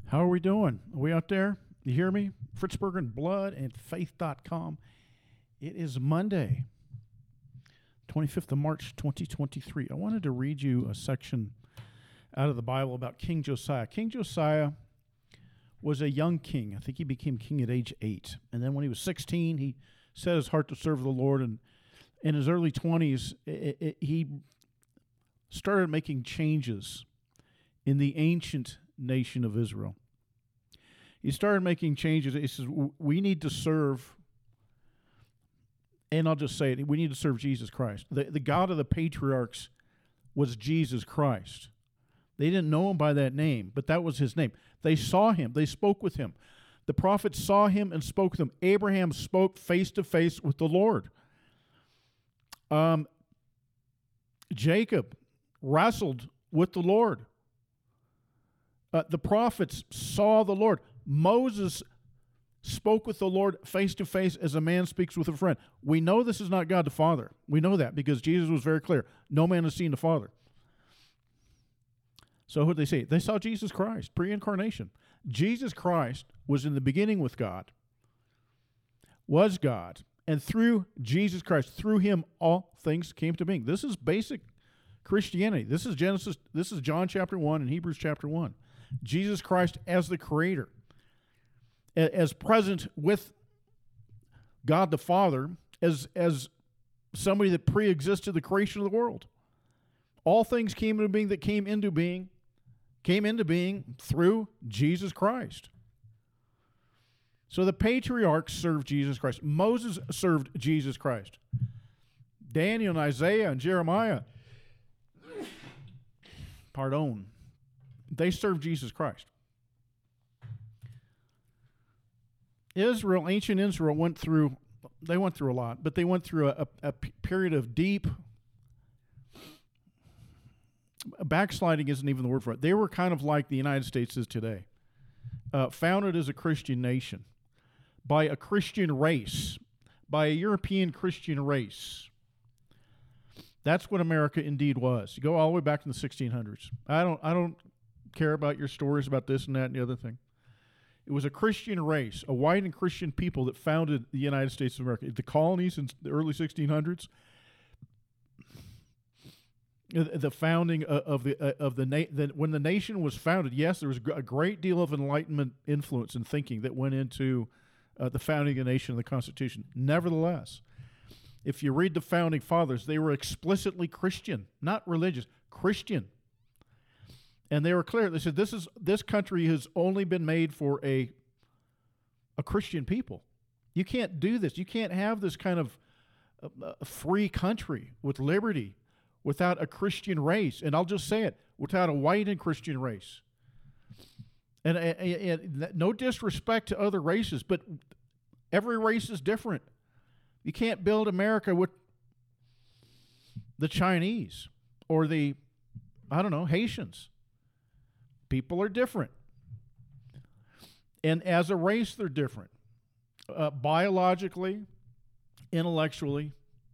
How are we doing? Are we out there? You hear me? Fritz Berger and Blood and Faith.com. It is Monday, 25th of March, 2023. I wanted to read you a section out of the Bible about King Josiah. King Josiah was a young king. I think he became king at age 8. And then when he was 16, he set his heart to serve the Lord. And in his early 20s, he started making changes in the ancient nation of Israel. He started making changes. He says, we need to serve, and I'll just say it, we need to serve Jesus Christ. The God of the patriarchs was Jesus Christ. They didn't know him by that name, but that was his name. They saw him. They spoke with him. The prophets saw him and spoke with him. Abraham spoke face to face with the Lord. Jacob wrestled with the Lord. The prophets saw the Lord. Moses spoke with the Lord face to face as a man speaks with a friend. We know this is not God the Father. We know that because Jesus was very clear. No man has seen the Father. So who did they see? They saw Jesus Christ, pre-incarnation. Jesus Christ was in the beginning with God, was God, and through Jesus Christ, through him, all things came to being. This is basic Christianity. This is Genesis. This is John chapter 1 and Hebrews chapter 1. Jesus Christ as the creator, as present with God the Father, as somebody that pre-existed the creation of the world. All things came into being that came into being through Jesus Christ. So the patriarchs served Jesus Christ. Moses served Jesus Christ. Daniel and Isaiah and Jeremiah, they served Jesus Christ. Ancient Israel went through a lot, but they went through a period of deep backsliding isn't even the word for it. They were kind of like the United States is today, founded as a Christian nation by a Christian race, by a European Christian race. That's what America indeed was. You go all the way back in the 1600s. I don't care about your stories about this and that and the other thing. It was a Christian race, a white and Christian people that founded the United States of America. The colonies in the early 1600s, the founding when the nation was founded, yes, there was a great deal of Enlightenment influence and thinking that went into the founding of the nation and the Constitution. Nevertheless, if you read the founding fathers, they were explicitly Christian, not religious, Christian. And they were clear. They said, this country has only been made for a Christian people. You can't do this. You can't have this kind of free country with liberty without a Christian race. And I'll just say it, without a white and Christian race. And no disrespect to other races, but every race is different. You can't build America with the Chinese or the, Haitians. People are different. And as a race, they're different. Biologically, intellectually,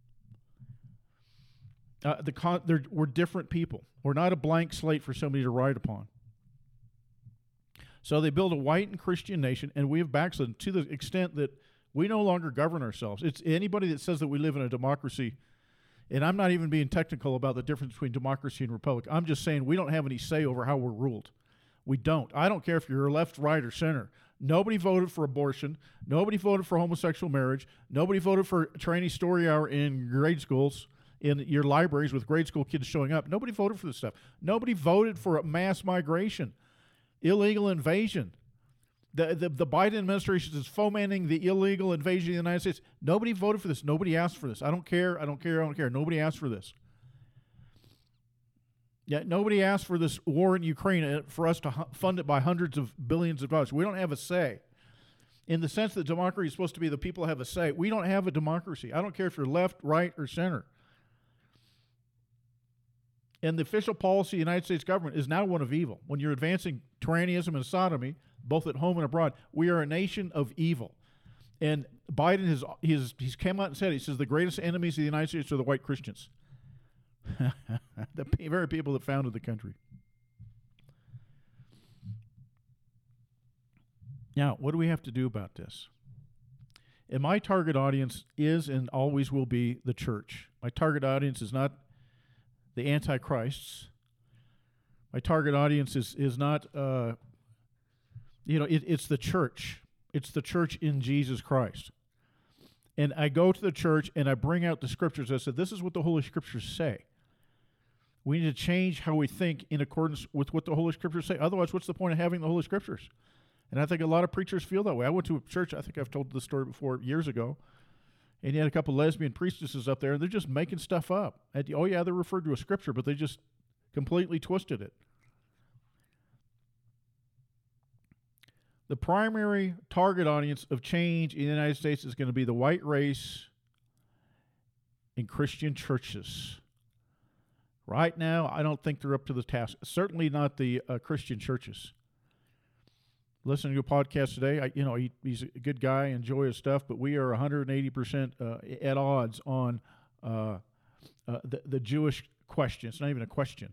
we're different people. We're not a blank slate for somebody to write upon. So they build a white and Christian nation, and we have backslidden to the extent that we no longer govern ourselves. It's anybody that says that we live in a democracy, and I'm not even being technical about the difference between democracy and republic. I'm just saying we don't have any say over how we're ruled. We don't. I don't care if you're left, right, or center. Nobody voted for abortion. Nobody voted for homosexual marriage. Nobody voted for training story hour in grade schools, in your libraries with grade school kids showing up. Nobody voted for this stuff. Nobody voted for mass migration, illegal invasion. The Biden administration is fomenting the illegal invasion of the United States. Nobody voted for this. Nobody asked for this. I don't care. Nobody asked for this. Yeah, nobody asked for this war in Ukraine for us to fund it by hundreds of billions of dollars. We don't have a say. In the sense that democracy is supposed to be the people have a say, we don't have a democracy. I don't care if you're left, right, or center. And the official policy of the United States government is now one of evil. When you're advancing tyrannism and sodomy, both at home and abroad, we are a nation of evil. And Biden he's come out and said, he says the greatest enemies of the United States are the white Christians. The very people that founded the country. Now, what do we have to do about this? And my target audience is and always will be the church. My target audience is not the antichrists. My target audience is not, it's the church. It's the church in Jesus Christ. And I go to the church and I bring out the scriptures. I said, this is what the Holy Scriptures say. We need to change how we think in accordance with what the Holy Scriptures say. Otherwise, what's the point of having the Holy Scriptures? And I think a lot of preachers feel that way. I went to a church, I think I've told this story before, years ago, and you had a couple lesbian priestesses up there, and they're just making stuff up. And, oh, yeah, they're referred to a scripture, but they just completely twisted it. The primary target audience of change in the United States is going to be the white race in Christian churches. Right now, I don't think they're up to the task. Certainly not the Christian churches. Listening to a podcast today, he's a good guy, enjoy his stuff, but we are 180% at odds on the Jewish question. It's not even a question.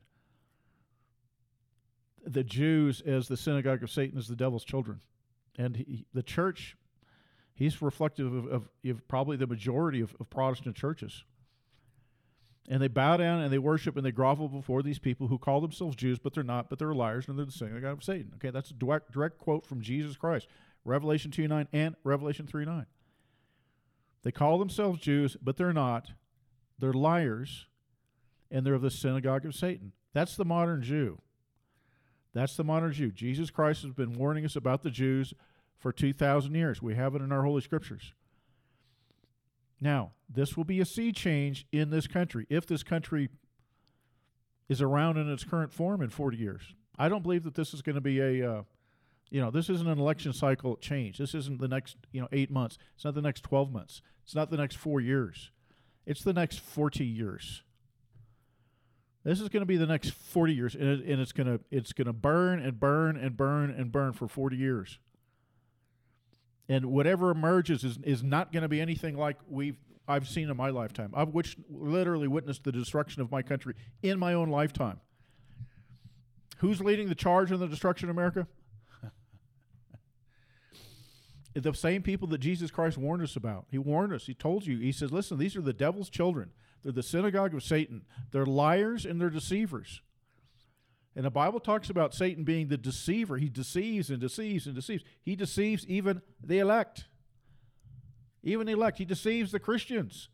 The Jews as the synagogue of Satan as the devil's children. And the church, he's reflective of probably the majority of Protestant churches. And they bow down and they worship and they grovel before these people who call themselves Jews, but they're not, but they're liars and they're the synagogue of Satan. Okay, that's a direct quote from Jesus Christ. Revelation 2:9 and Revelation 3:9. They call themselves Jews, but they're not. They're liars, and they're of the synagogue of Satan. That's the modern Jew. That's the modern Jew. Jesus Christ has been warning us about the Jews for 2,000 years. We have it in our Holy Scriptures. Now, this will be a sea change in this country if this country is around in its current form in 40 years. I don't believe that this is going to be this isn't an election cycle change. This isn't the next, 8 months. It's not the next 12 months. It's not the next 4 years. It's the next 40 years. This is going to be the next 40 years, and it's going to burn and burn and burn and burn for 40 years. And whatever emerges is not going to be anything like I've seen in my lifetime. I've literally witnessed the destruction of my country in my own lifetime. Who's leading the charge in the destruction of America? The same people that Jesus Christ warned us about. He warned us. He told you. He says, listen, these are the devil's children. They're the synagogue of Satan. They're liars and they're deceivers. And the Bible talks about Satan being the deceiver. He deceives and deceives and deceives. He deceives even the elect. Even the elect. He deceives the Christians.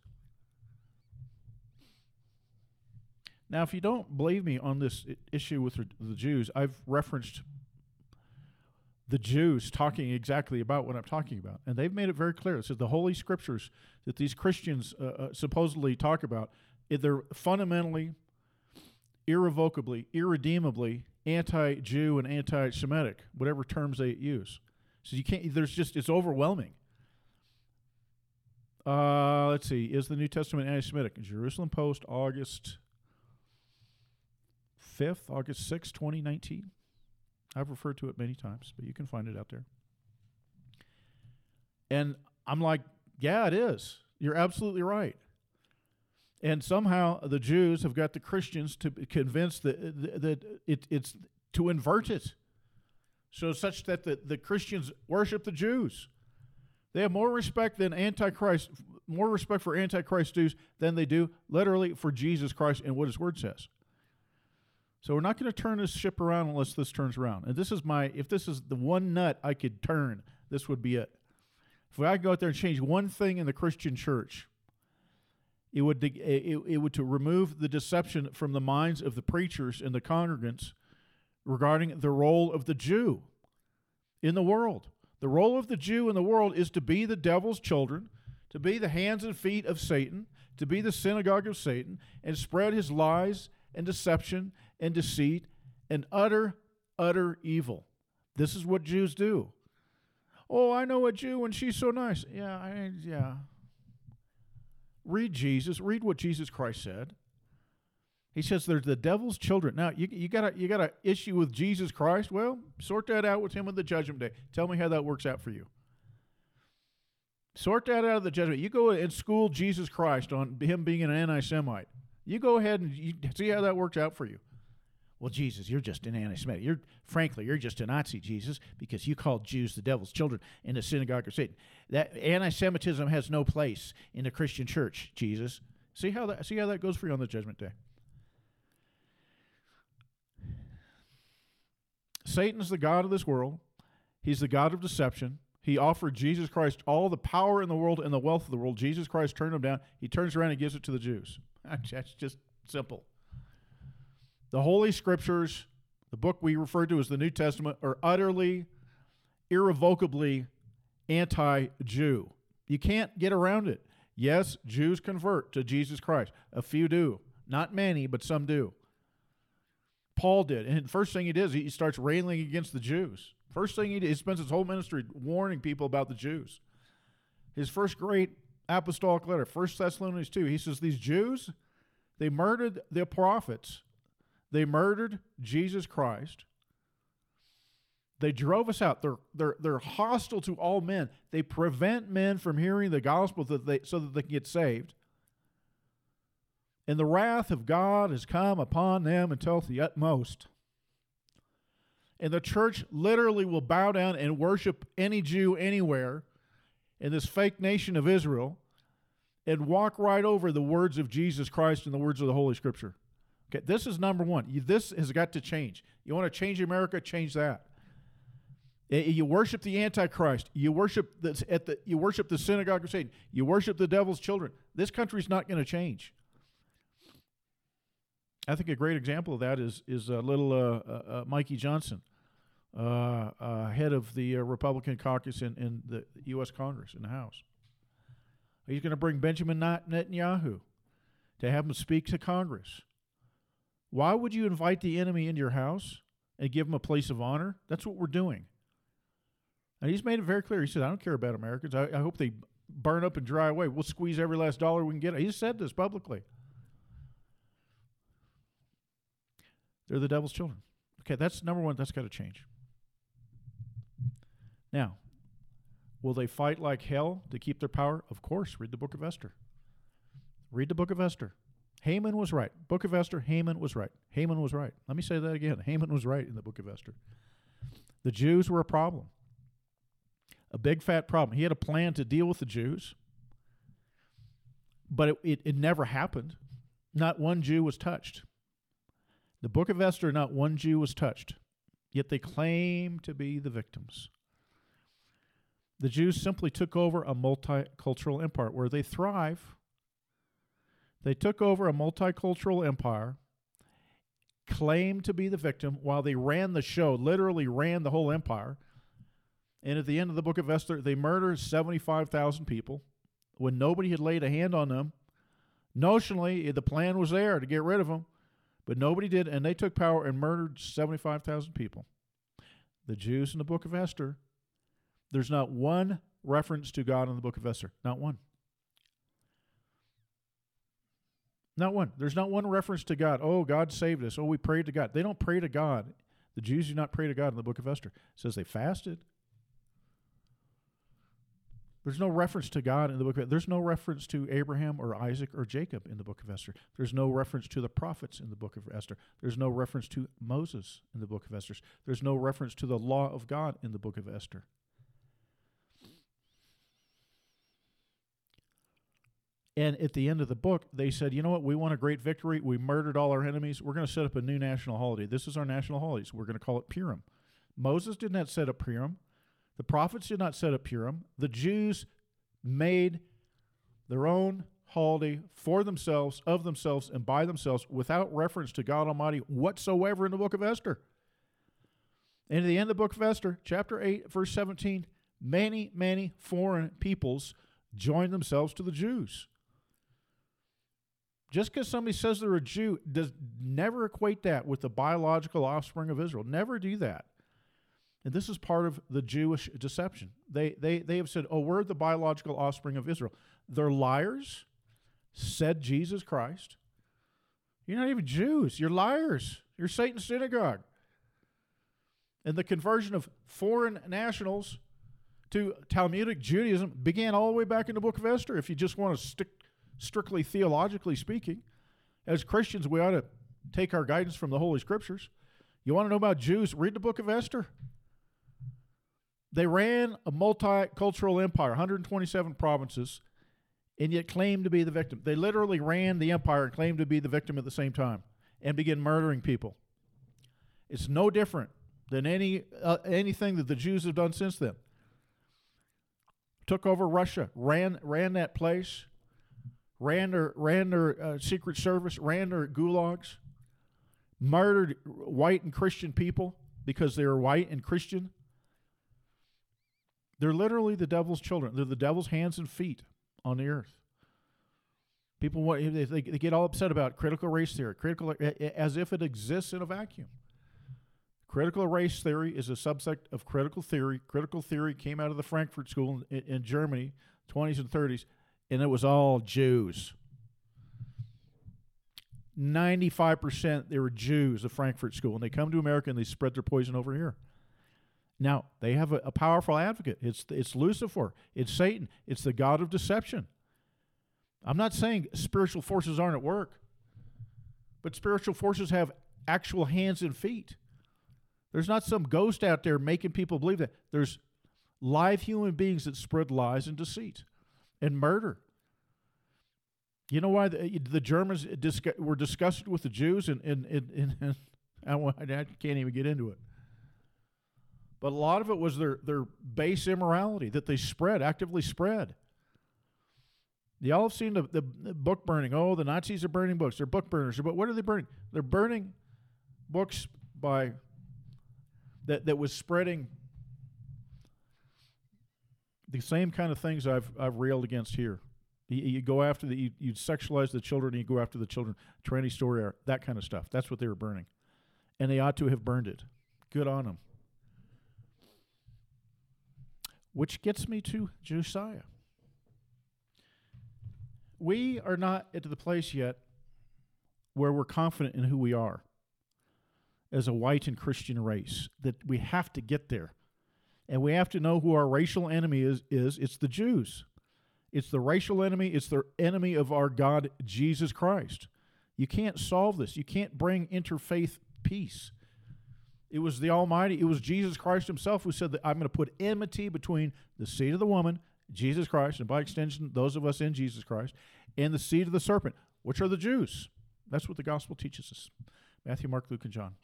Now, if you don't believe me on this issue with the Jews, I've referenced the Jews talking exactly about what I'm talking about. And they've made it very clear. It says the Holy Scriptures that these Christians supposedly talk about, they're fundamentally, irrevocably, irredeemably anti-Jew and anti-Semitic, whatever terms they use. So you can't, it's overwhelming. Let's see, is the New Testament anti-Semitic? Jerusalem Post, August 5th, August 6th, 2019. I've referred to it many times, but you can find it out there. And I'm like, yeah, it is. You're absolutely right. And somehow the Jews have got the Christians to convince that it's to invert it, so such that the Christians worship the Jews. They have more respect for Antichrist Jews than they do literally for Jesus Christ and what His Word says. So we're not going to turn this ship around unless this turns around. And if this is the one nut I could turn, this would be it. If I could go out there and change one thing in the Christian church, it would to remove the deception from the minds of the preachers and the congregants regarding the role of the Jew in the world. The role of the Jew in the world is to be the devil's children, to be the hands and feet of Satan, to be the synagogue of Satan, and spread his lies and deception and deceit and utter evil. This is what Jews do. Oh, I know a Jew and she's so nice. Yeah. Read Jesus. Read what Jesus Christ said. He says they're the devil's children. Now, you got a issue with Jesus Christ? Well, sort that out with him on the judgment day. Tell me how that works out for you. Sort that out of the judgment. You go and school Jesus Christ on him being an anti-Semite. You go ahead and you see how that works out for you. Well, Jesus, you're just an anti-Semitic. Frankly, you're just a Nazi, Jesus, because you called Jews the devil's children in the synagogue of Satan. That anti-Semitism has no place in the Christian church, Jesus. See how that goes for you on the judgment day. Satan's the god of this world. He's the god of deception. He offered Jesus Christ all the power in the world and the wealth of the world. Jesus Christ turned him down. He turns around and gives it to the Jews. That's just simple. The Holy Scriptures, the book we refer to as the New Testament, are utterly, irrevocably anti-Jew. You can't get around it. Yes, Jews convert to Jesus Christ. A few do. Not many, but some do. Paul did. And the first thing he does, he starts railing against the Jews. First thing he did, he spends his whole ministry warning people about the Jews. His first great apostolic letter, 1 Thessalonians 2, he says, these Jews, they murdered the prophets. They murdered Jesus Christ. They drove us out. They're hostile to all men. They prevent men from hearing the gospel so that they can get saved. And the wrath of God has come upon them until the utmost. And the church literally will bow down and worship any Jew anywhere in this fake nation of Israel and walk right over the words of Jesus Christ and the words of the Holy Scripture. Okay, this is number one. This has got to change. You want to change America? Change that. You worship the Antichrist. You worship the synagogue of Satan. You worship the devil's children. This country's not going to change. I think a great example of that is little Mikey Johnson, head of the Republican caucus in the U.S. Congress, in the House. He's going to bring Benjamin Netanyahu to have him speak to Congress. Why would you invite the enemy into your house and give him a place of honor? That's what we're doing. And he's made it very clear. He said, I don't care about Americans. I hope they burn up and dry away. We'll squeeze every last dollar we can get. He's said this publicly. They're the devil's children. Okay, that's number one. That's got to change. Now, will they fight like hell to keep their power? Of course. Read the book of Esther. Read the book of Esther. Haman was right. Book of Esther, Haman was right. Haman was right. Let me say that again. Haman was right in the book of Esther. The Jews were a problem. A big fat problem. He had a plan to deal with the Jews, but it never happened. Not one Jew was touched. The book of Esther, not one Jew was touched, yet they claim to be the victims. The Jews simply took over a multicultural empire where they thrive. They took over a multicultural empire, claimed to be the victim while they ran the show, literally ran the whole empire. And at the end of the book of Esther, they murdered 75,000 people when nobody had laid a hand on them. Notionally, the plan was there to get rid of them, but nobody did, and they took power and murdered 75,000 people. The Jews in the book of Esther, there's not one reference to God in the book of Esther. Not one. Not one. There's not one reference to God. Oh, God saved us. Oh, we prayed to God. They don't pray to God. The Jews do not pray to God in the book of Esther. It says they fasted. There's no reference to God in the book of Esther. There's no reference to Abraham or Isaac or Jacob in the book of Esther. There's no reference to the prophets in the book of Esther. There's no reference to Moses in the book of Esther. There's no reference to the law of God in the book of Esther. And at the end of the book, they said, you know what, we won a great victory. We murdered all our enemies. We're going to set up a new national holiday. This is our national holiday, so we're going to call it Purim. Moses did not set up Purim. The prophets did not set up Purim. The Jews made their own holiday for themselves, of themselves, and by themselves without reference to God Almighty whatsoever in the book of Esther. And at the end of the book of Esther, chapter 8, verse 17, many, many foreign peoples joined themselves to the Jews. Just because somebody says they're a Jew does never equate that with the biological offspring of Israel. Never do that. And this is part of the Jewish deception. They have said, oh, we're the biological offspring of Israel. They're liars, said Jesus Christ. You're not even Jews. You're liars. You're Satan's synagogue. And the conversion of foreign nationals to Talmudic Judaism began all the way back in the book of Esther, if you just want to stick strictly theologically speaking. As Christians, we ought to take our guidance from the Holy Scriptures. You want to know about Jews? Read the book of Esther. They ran a multicultural empire, 127 provinces, and yet claimed to be the victim. They literally ran the empire and claimed to be the victim at the same time and began murdering people. It's no different than anything that the Jews have done since then. Took over Russia, ran that place, ran their secret service, ran their gulags, murdered white and Christian people because they were white and Christian. They're literally the devil's children. They're the devil's hands and feet on the earth. People they get all upset about critical race theory, as if it exists in a vacuum. Critical race theory is a subset of critical theory. Critical theory came out of the Frankfurt School in Germany, 20s and 30s, and it was all Jews. 95% they were Jews, the Frankfurt School, and they come to America and they spread their poison over here. Now, they have a powerful advocate. It's Lucifer. It's Satan. It's the god of deception. I'm not saying spiritual forces aren't at work, but spiritual forces have actual hands and feet. There's not some ghost out there making people believe that. There's live human beings that spread lies and deceit and murder. You know why the Germans were disgusted with the Jews? And I can't even get into it. But a lot of it was their base immorality that they actively spread. Y'all have seen the book burning. Oh, the Nazis are burning books. They're book burners. But what are they burning? They're burning books that was spreading the same kind of things I've railed against here. You go after you sexualize the children, and you go after the children, tranny story hour, that kind of stuff. That's what they were burning. And they ought to have burned it. Good on them. Which gets me to Josiah. We are not at the place yet where we're confident in who we are as a white and Christian race, that we have to get there. And we have to know who our racial enemy is. It's the Jews. It's the racial enemy. It's the enemy of our God, Jesus Christ. You can't solve this. You can't bring interfaith peace. It was the Almighty. It was Jesus Christ himself who said that I'm going to put enmity between the seed of the woman, Jesus Christ, and by extension, those of us in Jesus Christ, and the seed of the serpent, which are the Jews. That's what the gospel teaches us. Matthew, Mark, Luke, and John.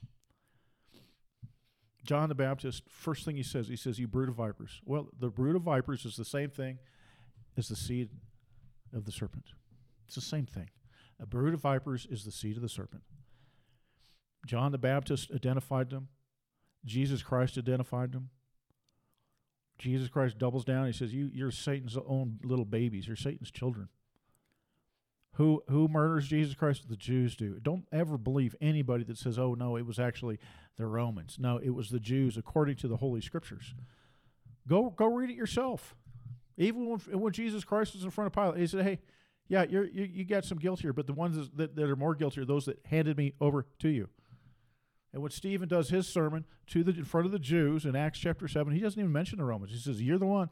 John the Baptist, first thing he says, you brood of vipers. Well, the brood of vipers is the same thing as the seed of the serpent. It's the same thing. A brood of vipers is the seed of the serpent. John the Baptist identified them. Jesus Christ identified them. Jesus Christ doubles down. He says, you're Satan's own little babies. You're Satan's children. Who murders Jesus Christ? The Jews do. Don't ever believe anybody that says, oh, no, it was actually the Romans. No, it was the Jews according to the Holy Scriptures. Go read it yourself. Even when Jesus Christ was in front of Pilate, he said, hey, yeah, you got some guilt here, but the ones that are more guilty are those that handed me over to you. And when Stephen does his sermon in front of the Jews in Acts chapter 7, he doesn't even mention the Romans. He says, you're the one.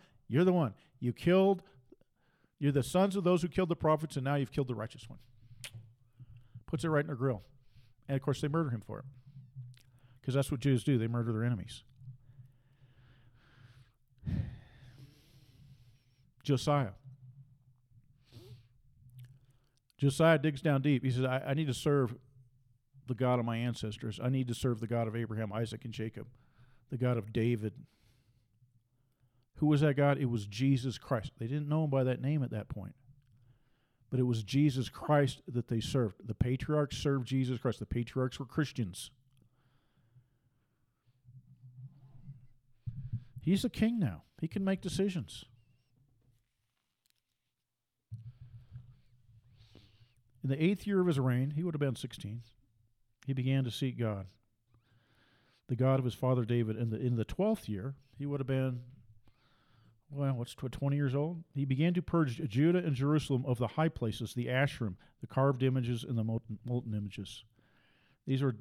You're the sons of those who killed the prophets, and now you've killed the righteous one. Puts it right in their grill. And, of course, they murder him for it. Because that's what Jews do. They murder their enemies. Josiah. Josiah digs down deep. He says, I need to serve the God of my ancestors. I need to serve the God of Abraham, Isaac, and Jacob, the God of David. Who was that God? It was Jesus Christ. They didn't know him by that name at that point. But it was Jesus Christ that they served. The patriarchs served Jesus Christ. The patriarchs were Christians. He's the king now. He can make decisions. In the 8th year of his reign, he would have been 16, he began to seek God, the God of his father David. In the 12th year, he would have been, 20 years old? He began to purge Judah and Jerusalem of the high places, the Asherim, the carved images, and the molten images. These are...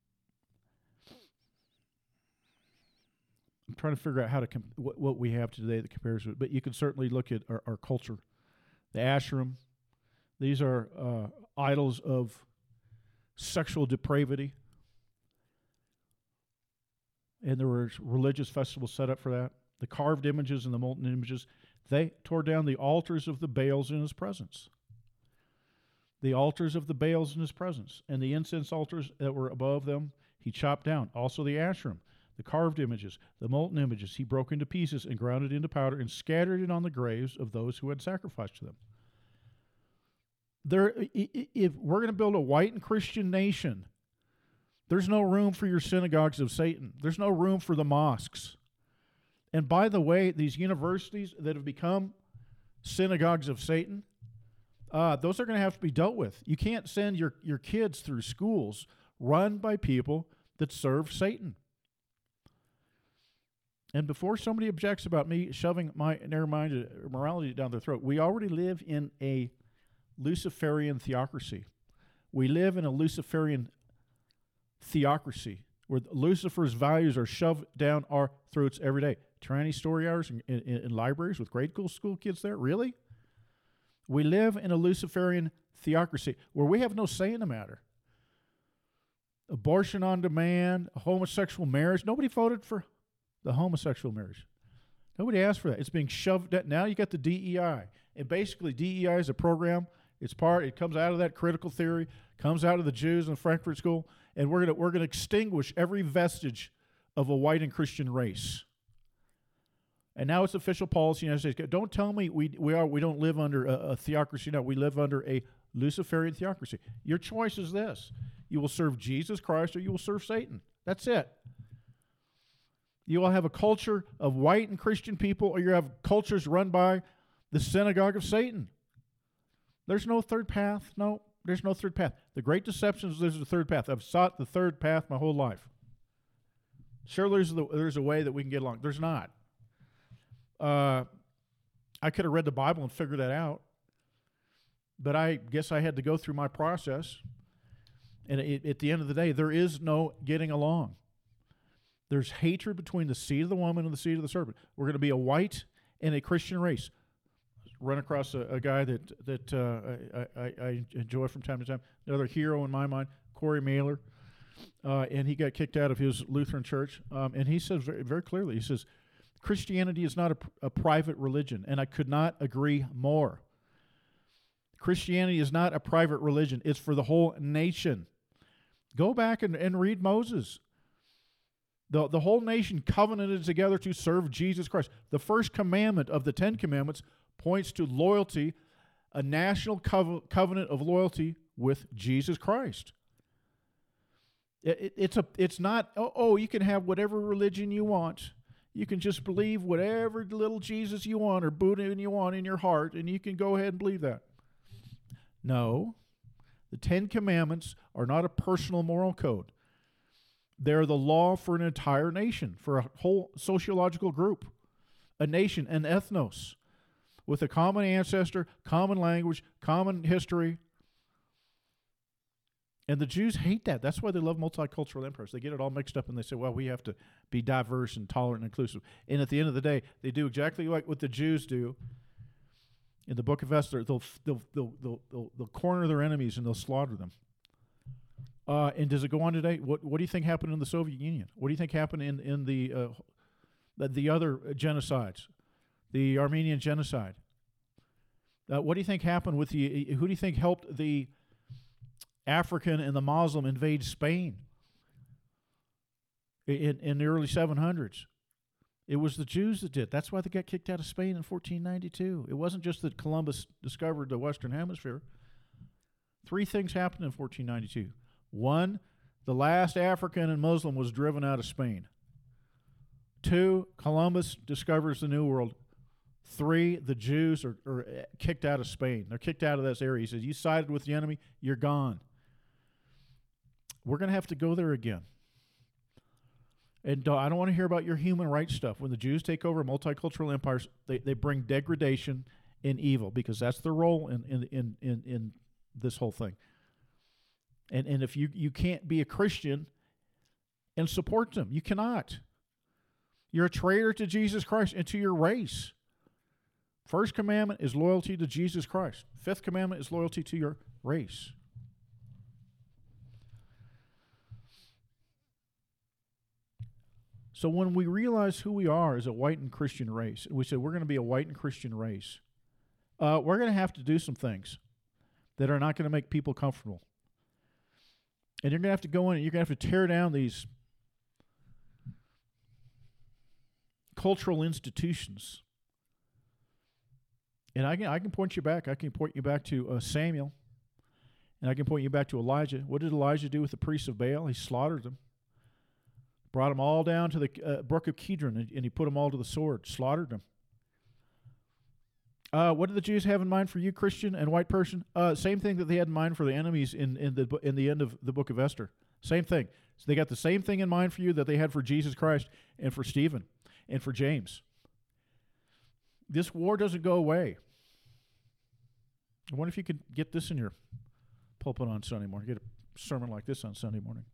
I'm trying to figure out how to what we have today that compares to it, but you can certainly look at our culture. The Asherim, these are idols of sexual depravity. And there were religious festivals set up for that. The carved images and the molten images, they tore down the altars of the Baals in his presence. The altars of the Baals in his presence. And the incense altars that were above them, he chopped down. Also the Asherim, the carved images, the molten images, he broke into pieces and ground it into powder and scattered it on the graves of those who had sacrificed to them. If we're going to build a white and Christian nation, there's no room for your synagogues of Satan. There's no room for the mosques. And by the way, these universities that have become synagogues of Satan, those are going to have to be dealt with. You can't send your kids through schools run by people that serve Satan. And before somebody objects about me shoving my narrow-minded morality down their throat, we already live in a Luciferian theocracy. We live in a Luciferian theocracy where Lucifer's values are shoved down our throats every day. Tyranny story hours in libraries with grade school kids there? Really? We live in a Luciferian theocracy where we have no say in the matter. Abortion on demand, homosexual marriage. Nobody voted for the homosexual marriage. Nobody asked for that. It's being shoved down. Now you got the DEI. And basically DEI is a program. It comes out of that critical theory, comes out of the Jews in the Frankfurt School, and we're gonna extinguish every vestige of a white and Christian race. And now it's official policy in the United States. Don't tell me we don't live under a theocracy. No, we live under a Luciferian theocracy. Your choice is this. You will serve Jesus Christ or you will serve Satan. That's it. You will have a culture of white and Christian people, or you have cultures run by the synagogue of Satan. There's no third path. No, there's no third path. The great deception is there's a third path. I've sought the third path my whole life. Surely there's a way that we can get along. There's not. I could have read the Bible and figured that out, but I guess I had to go through my process. And at the end of the day, there is no getting along. There's hatred between the seed of the woman and the seed of the serpent. We're going to be a white and a Christian race. Run across a guy that I enjoy from time to time. Another hero in my mind, Corey Mailer, and he got kicked out of his Lutheran church. And he says very, very clearly, he says, Christianity is not a private religion, and I could not agree more. Christianity is not a private religion. It's for the whole nation. Go back and read Moses. The whole nation covenanted together to serve Jesus Christ. The first commandment of the 10 Commandments points to loyalty, a national covenant of loyalty with Jesus Christ. It's not, you can have whatever religion you want. You can just believe whatever little Jesus you want or Buddha you want in your heart, and you can go ahead and believe that. No, the 10 Commandments are not a personal moral code. They're the law for an entire nation, for a whole sociological group, a nation, an ethnos, with a common ancestor, common language, common history. And the Jews hate that. That's why they love multicultural empires. They get it all mixed up and they say, well, we have to be diverse and tolerant and inclusive. And at the end of the day, they do exactly like what the Jews do. In the book of Esther, they'll corner their enemies and they'll slaughter them. And does it go on today? What do you think happened in the Soviet Union? What do you think happened in the other genocides? The Armenian genocide. What do you think happened with who do you think helped the African and the Muslim invade Spain in the early 700s? It was the Jews that did. That's why they got kicked out of Spain in 1492. It wasn't just that Columbus discovered the Western Hemisphere. 3 things happened in 1492. 1, the last African and Muslim was driven out of Spain. 2, Columbus discovers the New World. 3, the Jews are kicked out of Spain. They're kicked out of this area. He says, you sided with the enemy, you're gone. We're going to have to go there again. And I don't want to hear about your human rights stuff. When the Jews take over multicultural empires, they bring degradation and evil because that's their role in this whole thing. And if you can't be a Christian and support them, you cannot. You're a traitor to Jesus Christ and to your race. First commandment is loyalty to Jesus Christ. 5th commandment is loyalty to your race. So when we realize who we are as a white and Christian race, we said we're going to be a white and Christian race, we're going to have to do some things that are not going to make people comfortable. And you're going to have to go in and you're going to have to tear down these cultural institutions. And I can point you back. I can point you back to Samuel. And I can point you back to Elijah. What did Elijah do with the priests of Baal? He slaughtered them. Brought them all down to the brook of Kidron, and he put them all to the sword, slaughtered them. What did the Jews have in mind for you, Christian and white person? Same thing that they had in mind for the enemies in the end of the book of Esther. Same thing. So they got the same thing in mind for you that they had for Jesus Christ and for Stephen and for James. This war doesn't go away. I wonder if you could get this in your pulpit on Sunday morning. Get a sermon like this on Sunday morning.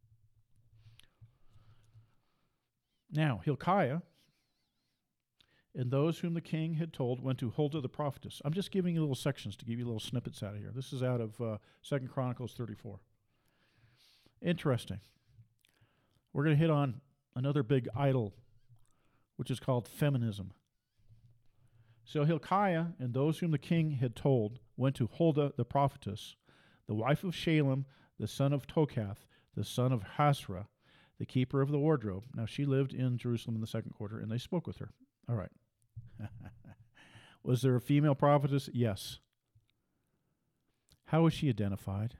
Now, Hilkiah and those whom the king had told went to Huldah the prophetess. I'm just giving you little sections to give you little snippets out of here. This is out of 2 Chronicles 34. Interesting. We're going to hit on another big idol, which is called feminism. So Hilkiah and those whom the king had told went to Huldah the prophetess, the wife of Shalem, the son of Tokath, the son of Hasrah, the keeper of the wardrobe. Now, she lived in Jerusalem in the second quarter, and they spoke with her. All right. Was there a female prophetess? Yes. How was she identified?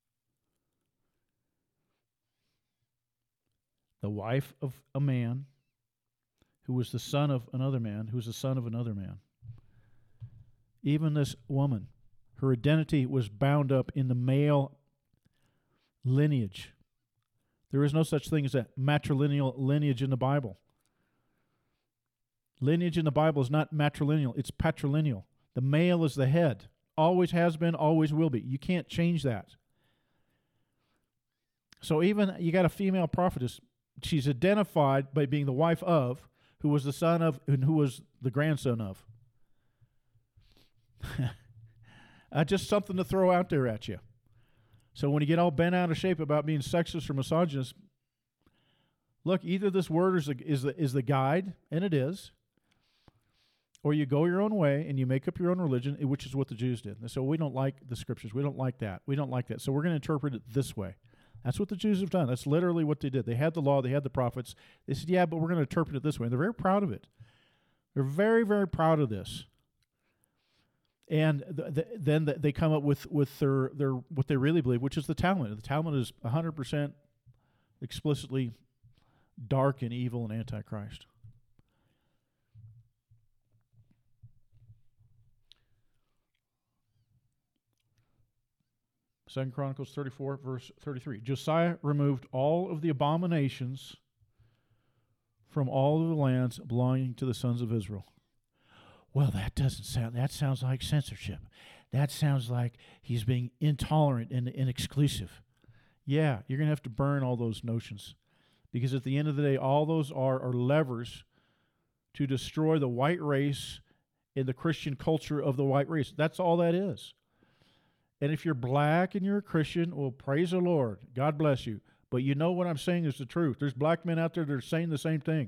The wife of a man who was the son of another man, who was the son of another man. Even this woman, her identity was bound up in the male lineage. There is no such thing as a matrilineal lineage in the Bible. Lineage in the Bible is not matrilineal, it's patrilineal. The male is the head. Always has been, always will be. You can't change that. So even you got a female prophetess, she's identified by being the wife of, who was the son of, and who was the grandson of. Just something to throw out there at you. So when you get all bent out of shape about being sexist or misogynist, look, either this word is the guide, and it is, or you go your own way and you make up your own religion, which is what the Jews did. So we don't like the scriptures. We don't like that. We don't like that. So we're going to interpret it this way. That's what the Jews have done. That's literally what they did. They had the law. They had the prophets. They said, yeah, but we're going to interpret it this way. And they're very proud of it. They're very, very proud of this. And then they come up with their what they really believe, which is the Talmud. The Talmud is 100% explicitly dark and evil and antichrist. Second Chronicles 34, verse 33. Josiah removed all of the abominations from all of the lands belonging to the sons of Israel. Well, that sounds like censorship. That sounds like he's being intolerant and exclusive. Yeah, you're going to have to burn all those notions. Because at the end of the day, all those are levers to destroy the white race and the Christian culture of the white race. That's all that is. And if you're black and you're a Christian, well, praise the Lord. God bless you. But you know what I'm saying is the truth. There's black men out there that are saying the same thing.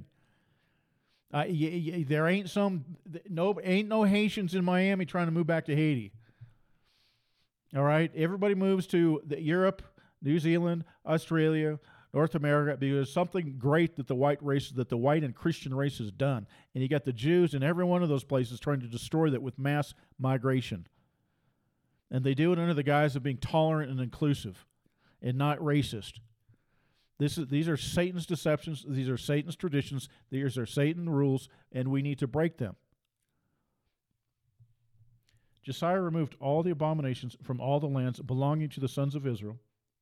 There ain't no Haitians in Miami trying to move back to Haiti. All right? Everybody moves to Europe, New Zealand, Australia, North America, because something great that the white and Christian race has done. And you got the Jews in every one of those places trying to destroy that with mass migration. And they do it under the guise of being tolerant and inclusive and not racist. These are Satan's deceptions. These are Satan's traditions. These are Satan's rules, and we need to break them. Josiah removed all the abominations from all the lands belonging to the sons of Israel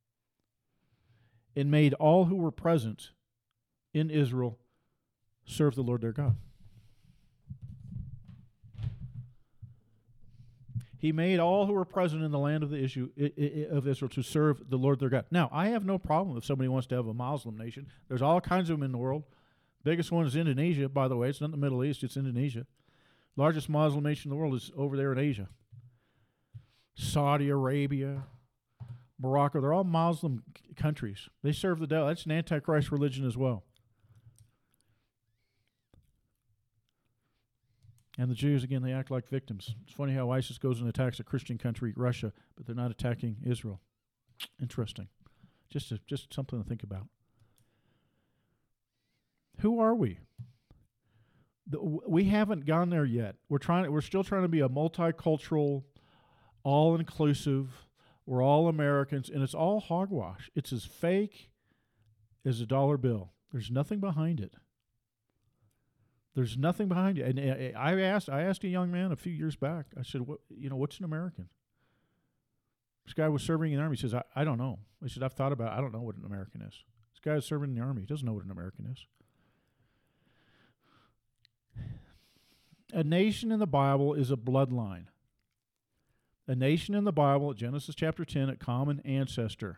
and made all who were present in Israel serve the Lord their God. He made all who were present in the land of Israel to serve the Lord their God. Now, I have no problem if somebody wants to have a Muslim nation. There's all kinds of them in the world. Biggest one is Indonesia, by the way. It's not the Middle East, it's Indonesia. Largest Muslim nation in the world is over there in Asia. Saudi Arabia, Morocco, they're all Muslim countries. They serve the devil. That's an antichrist religion as well. And the Jews, again, they act like victims. It's funny how ISIS goes and attacks a Christian country, Russia, but they're not attacking Israel. Interesting. Just something to think about. Who are we? We haven't gone there yet. We're still trying to be a multicultural, all-inclusive. We're all Americans, and it's all hogwash. It's as fake as a dollar bill. There's nothing behind it. There's nothing behind it. And I asked a young man a few years back. I said, what's an American? This guy was serving in the Army. He says, I don't know. He said, I've thought about it. I don't know what an American is. This guy is serving in the Army. He doesn't know what an American is. A nation in the Bible is a bloodline. A nation in the Bible, Genesis chapter 10, a common ancestor.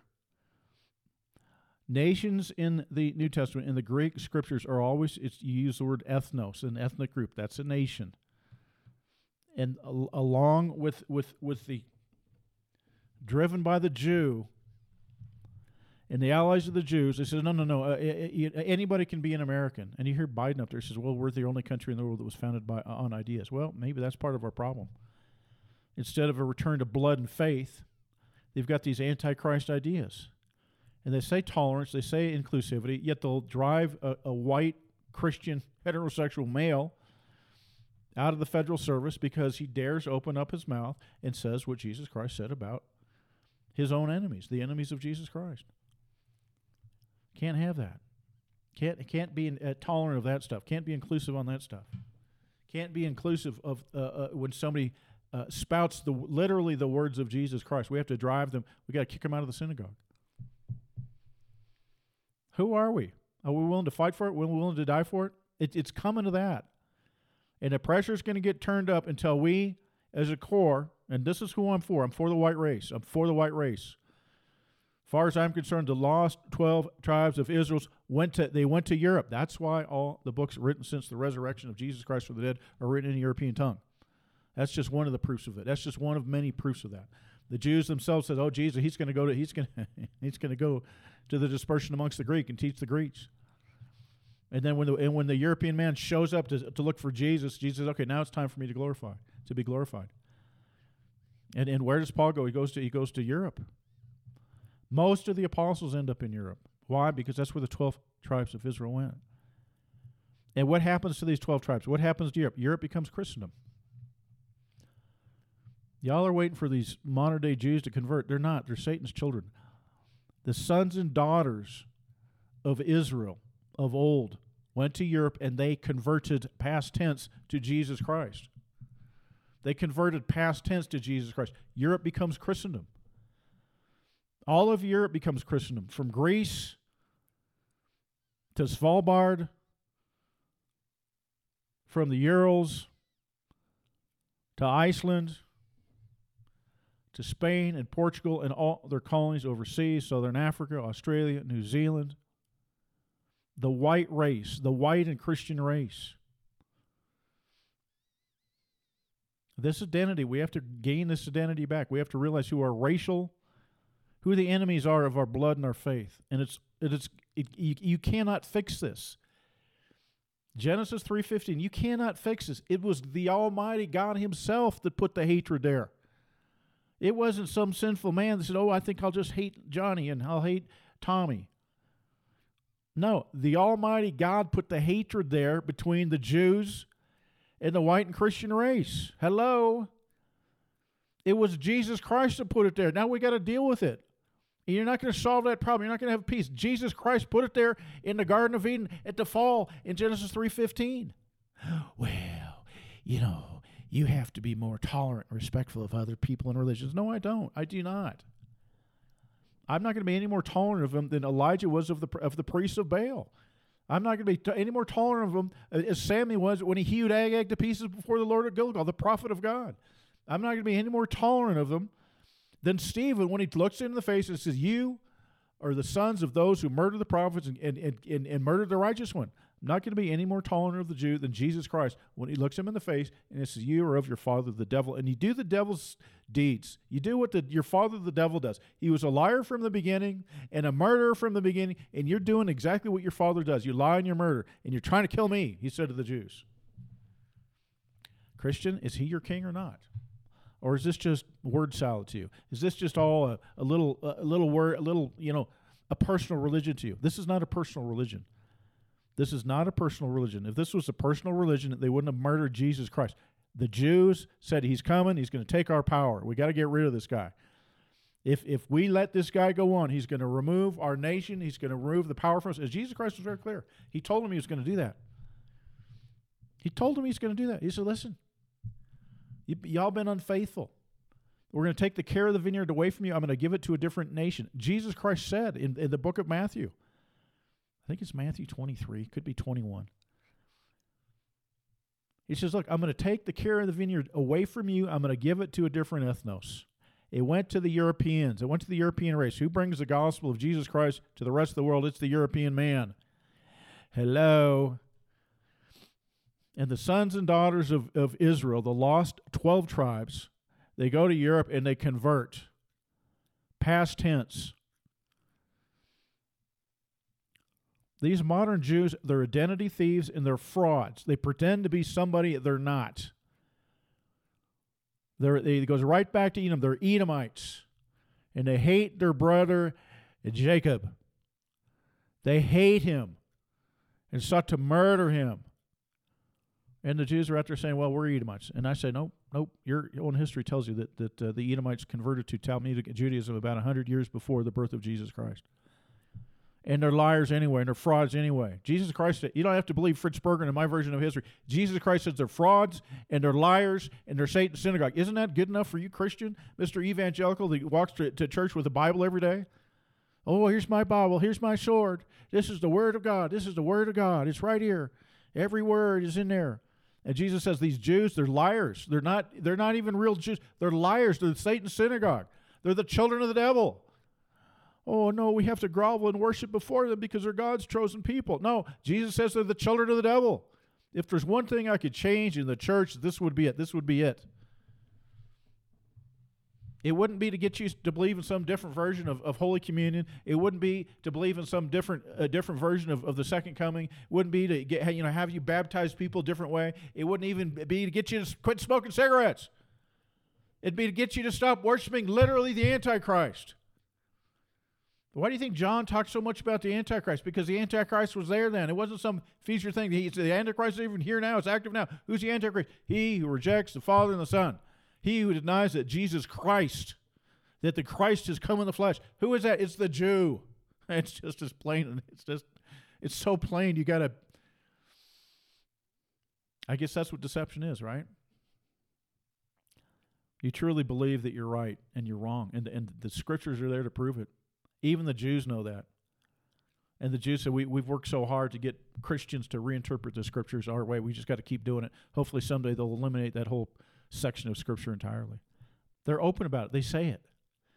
Nations in the New Testament, in the Greek scriptures, are always, you use the word ethnos, an ethnic group. That's a nation. And along with the, driven by the Jew and the allies of the Jews, they said, no, anybody can be an American. And you hear Biden up there, he says, well, we're the only country in the world that was founded on ideas. Well, maybe that's part of our problem. Instead of a return to blood and faith, they've got these antichrist ideas. And they say tolerance, they say inclusivity, yet they'll drive a white Christian heterosexual male out of the federal service because he dares open up his mouth and says what Jesus Christ said about his own enemies, the enemies of Jesus Christ. Can't have that. Can't be tolerant of that stuff. Can't be inclusive on that stuff. Can't be inclusive of when somebody spouts literally the words of Jesus Christ. We have to drive them. We got to kick them out of the synagogue. Who are we? Are we willing to fight for it? Are we willing to die for it? It's coming to that. And the pressure is going to get turned up until we, as a core, and this is who I'm for. I'm for the white race. I'm for the white race. As far as I'm concerned, the lost 12 tribes of Israel went to Europe. That's why all the books written since the resurrection of Jesus Christ from the dead are written in a European tongue. That's just one of the proofs of it. That's just one of many proofs of that. The Jews themselves said, "Oh, Jesus, he's going to go to the dispersion amongst the Greek and teach the Greeks." And then when the European man shows up to look for Jesus, Jesus says, "Okay, now it's time for me to be glorified." And where does Paul go? He goes to Europe. Most of the apostles end up in Europe. Why? Because that's where the 12 tribes of Israel went. And what happens to these 12 tribes? What happens to Europe? Europe becomes Christendom. Y'all are waiting for these modern-day Jews to convert. They're not. They're Satan's children. The sons and daughters of Israel of old went to Europe and they converted past tense to Jesus Christ. They converted past tense to Jesus Christ. Europe becomes Christendom. All of Europe becomes Christendom, from Greece to Svalbard, from the Urals to Iceland to Spain and Portugal and all their colonies overseas, Southern Africa, Australia, New Zealand. The white race, the white and Christian race. This identity, we have to gain this identity back. We have to realize who the enemies are of our blood and our faith. And you cannot fix this. Genesis 3:15, you cannot fix this. It was the Almighty God himself that put the hatred there. It wasn't some sinful man that said, "Oh, I think I'll just hate Johnny and I'll hate Tommy." No, the Almighty God put the hatred there between the Jews and the white and Christian race. Hello? It was Jesus Christ that put it there. Now we got to deal with it. And you're not going to solve that problem. You're not going to have peace. Jesus Christ put it there in the Garden of Eden at the fall in Genesis 3:15. Well, you have to be more tolerant and respectful of other people and religions. No, I don't. I do not. I'm not going to be any more tolerant of them than Elijah was of the priests of Baal. I'm not going to be any more tolerant of them as Samuel was when he hewed Agag to pieces before the Lord at Gilgal, the prophet of God. I'm not going to be any more tolerant of them than Stephen when he looks in the face and says, "You are the sons of those who murdered the prophets and murdered the righteous one." I'm not going to be any more tolerant of the Jew than Jesus Christ when he looks him in the face and he says, "You are of your father the devil." And you do the devil's deeds. You do what your father the devil does. He was a liar from the beginning and a murderer from the beginning, and you're doing exactly what your father does. You lie and you murder, and you're trying to kill me, he said to the Jews. Christian, is he your king or not? Or is this just word salad to you? Is this just all a little word, a personal religion to you? This is not a personal religion. This is not a personal religion. If this was a personal religion, they wouldn't have murdered Jesus Christ. The Jews said, he's coming, he's going to take our power. We got to get rid of this guy. If we let this guy go on, he's going to remove our nation, he's going to remove the power from us. As Jesus Christ was very clear. He told him he was going to do that. He told him he's going to do that. He said, listen, y'all been unfaithful. We're going to take the care of the vineyard away from you. I'm going to give it to a different nation. Jesus Christ said in the book of Matthew, I think it's Matthew 23, could be 21. He says, look, I'm going to take the care of the vineyard away from you. I'm going to give it to a different ethnos. It went to the Europeans. It went to the European race. Who brings the gospel of Jesus Christ to the rest of the world? It's the European man. Hello. And the sons and daughters of Israel, the lost 12 tribes, they go to Europe and they convert. Past tense. These modern Jews, they're identity thieves and they're frauds. They pretend to be somebody they're not. It goes right back to Edom. They're Edomites. And they hate their brother Jacob. They hate him and sought to murder him. And the Jews are out there saying, well, we're Edomites. And I say, nope. Your own history tells you that the Edomites converted to Talmudic Judaism about 100 years before the birth of Jesus Christ. And they're liars anyway, and they're frauds anyway. Jesus Christ said, you don't have to believe Fritz Berger in my version of history. Jesus Christ says they're frauds, and they're liars, and they're Satan's synagogue. Isn't that good enough for you, Christian, Mr. Evangelical, that walks to church with a Bible every day? Oh, here's my Bible. Here's my sword. This is the Word of God. This is the Word of God. It's right here. Every word is in there. And Jesus says these Jews, they're liars. They're not even real Jews. They're liars. They're Satan's synagogue. They're the children of the devil. Oh, no, we have to grovel and worship before them because they're God's chosen people. No, Jesus says they're the children of the devil. If there's one thing I could change in the church, this would be it. This would be it. It wouldn't be to get you to believe in some different version of Holy Communion. It wouldn't be to believe in some different version of the second coming. It wouldn't be to get, have you baptize people a different way. It wouldn't even be to get you to quit smoking cigarettes. It'd be to get you to stop worshiping literally the Antichrist. Why do you think John talks so much about the Antichrist? Because the Antichrist was there then. It wasn't some future thing. The Antichrist is even here now. It's active now. Who's the Antichrist? He who rejects the Father and the Son. He who denies that Jesus Christ, that the Christ has come in the flesh. Who is that? It's the Jew. It's just as plain. It's so plain. You got to, I guess that's what deception is, right? You truly believe that you're right and you're wrong. And the scriptures are there to prove it. Even the Jews know that. And the Jews said, we've worked so hard to get Christians to reinterpret the scriptures our way. We just got to keep doing it. Hopefully someday they'll eliminate that whole section of scripture entirely. They're open about it. They say it.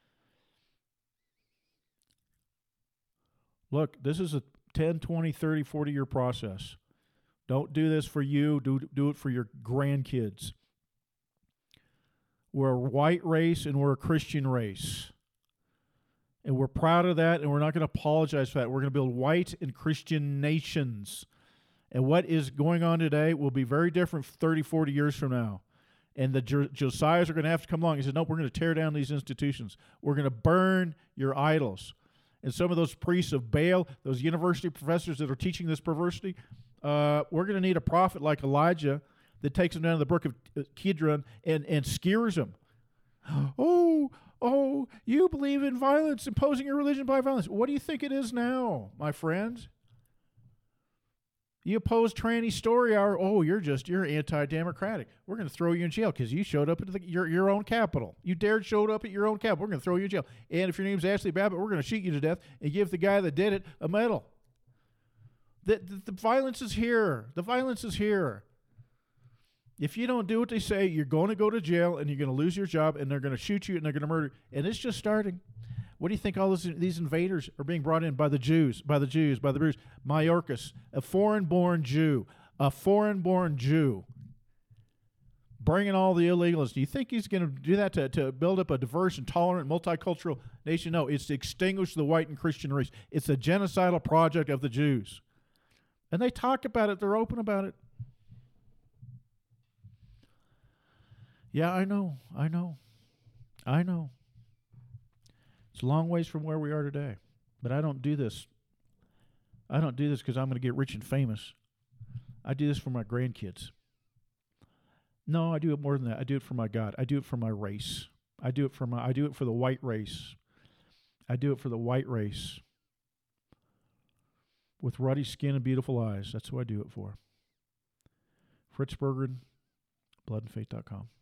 Look, this is a 10, 20, 30, 40-year process. Don't do this for you. Do it for your grandkids. We're a white race and we're a Christian race. And we're proud of that, and we're not going to apologize for that. We're going to build white and Christian nations. And what is going on today will be very different 30, 40 years from now. And the Josiahs are going to have to come along. He said, no, we're going to tear down these institutions. We're going to burn your idols. And some of those priests of Baal, those university professors that are teaching this perversity, we're going to need a prophet like Elijah that takes them down to the brook of Kidron and skewers them. Oh, you believe in violence, imposing your religion by violence. What do you think it is now, my friend? You oppose tranny story hour. Oh, you're anti-democratic. We're going to throw you in jail because you showed up at your own capital. You dared show up at your own capital. We're going to throw you in jail. And if your name's Ashley Babbitt, we're going to shoot you to death and give the guy that did it a medal. The violence is here. The violence is here. If you don't do what they say, you're going to go to jail and you're going to lose your job and they're going to shoot you and they're going to murder you. And it's just starting. What do you think all these invaders are being brought in by the Jews, by the British? Mayorkas, a foreign-born Jew, bringing all the illegals. Do you think he's going to do that to build up a diverse and tolerant multicultural nation? No, it's to extinguish the white and Christian race. It's a genocidal project of the Jews. And they talk about it. They're open about it. Yeah, I know. It's a long ways from where we are today. But I don't do this. I don't do this because I'm going to get rich and famous. I do this for my grandkids. No, I do it more than that. I do it for my God. I do it for my race. I do it for the white race. I do it for the white race. With ruddy skin and beautiful eyes. That's who I do it for. Fritz Berggren, bloodandfaith.com.